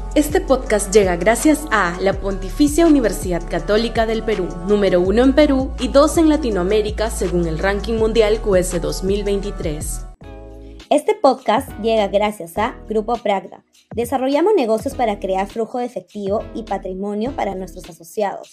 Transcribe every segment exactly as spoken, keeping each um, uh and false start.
Este podcast llega gracias a la Pontificia Universidad Católica del Perú, número uno en Perú y dos en Latinoamérica según el ranking mundial Q S dos mil veintitrés. Este podcast llega gracias a Grupo Pragda. Desarrollamos negocios para crear flujo de efectivo y patrimonio para nuestros asociados.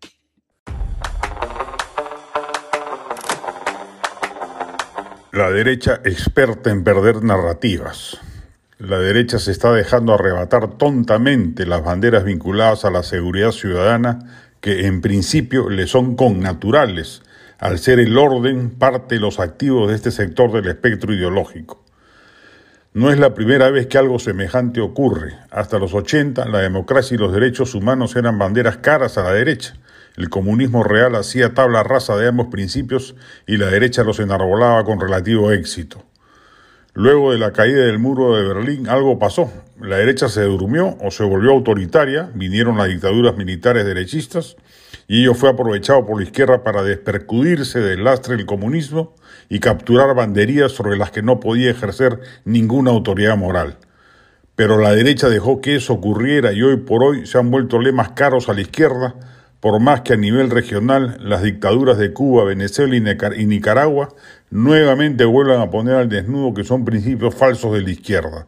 La derecha experta en perder narrativas. La derecha se está dejando arrebatar tontamente las banderas vinculadas a la seguridad ciudadana que en principio le son connaturales, al ser el orden parte de los activos de este sector del espectro ideológico. No es la primera vez que algo semejante ocurre. Hasta los ochenta, la democracia y los derechos humanos eran banderas caras a la derecha. El comunismo real hacía tabla rasa de ambos principios y la derecha los enarbolaba con relativo éxito. Luego de la caída del muro de Berlín, algo pasó. La derecha se durmió o se volvió autoritaria, vinieron las dictaduras militares derechistas y ello fue aprovechado por la izquierda para despercudirse del lastre del comunismo y capturar banderías sobre las que no podía ejercer ninguna autoridad moral. Pero la derecha dejó que eso ocurriera y hoy por hoy se han vuelto lemas caros a la izquierda, por más que a nivel regional las dictaduras de Cuba, Venezuela y Nicaragua nuevamente vuelvan a poner al desnudo que son principios falsos de la izquierda.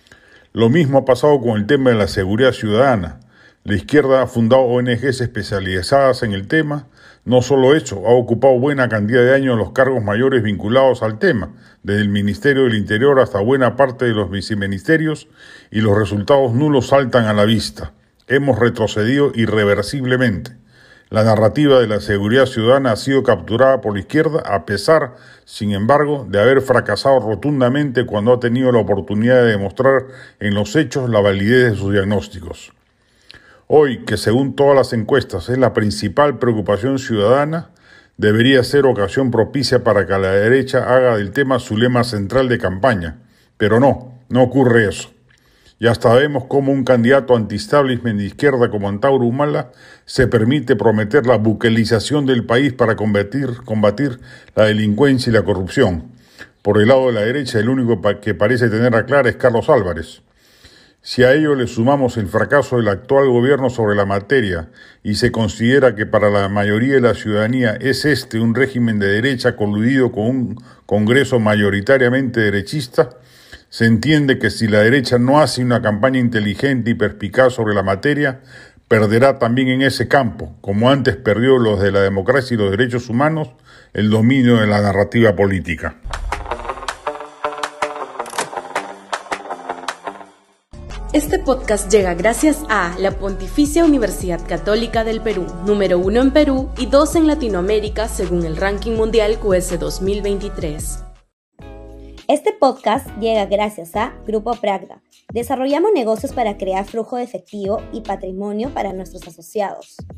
Lo mismo ha pasado con el tema de la seguridad ciudadana. La izquierda ha fundado O N Ges especializadas en el tema. No solo eso, ha ocupado buena cantidad de años los cargos mayores vinculados al tema, desde el Ministerio del Interior hasta buena parte de los viceministerios, y los resultados nulos saltan a la vista. Hemos retrocedido irreversiblemente. La narrativa de la seguridad ciudadana ha sido capturada por la izquierda a pesar, sin embargo, de haber fracasado rotundamente cuando ha tenido la oportunidad de demostrar en los hechos la validez de sus diagnósticos. Hoy, que según todas las encuestas es la principal preocupación ciudadana, debería ser ocasión propicia para que la derecha haga del tema su lema central de campaña. Pero no, no ocurre eso. Ya sabemos cómo un candidato anti-establishment de izquierda como Antauro Humala se permite prometer la buquelización del país para combatir, combatir la delincuencia y la corrupción. Por el lado de la derecha, el único que parece tener a clara es Carlos Álvarez. Si a ello le sumamos el fracaso del actual gobierno sobre la materia y se considera que para la mayoría de la ciudadanía es este un régimen de derecha coludido con un Congreso mayoritariamente derechista, se entiende que si la derecha no hace una campaña inteligente y perspicaz sobre la materia, perderá también en ese campo, como antes perdió los de la democracia y los derechos humanos, el dominio de la narrativa política. Este podcast llega gracias a la Pontificia Universidad Católica del Perú, número uno en Perú y dos en Latinoamérica según el ranking mundial Q S dos mil veintitrés. Este podcast llega gracias a Grupo Pragda. Desarrollamos negocios para crear flujo de efectivo y patrimonio para nuestros asociados.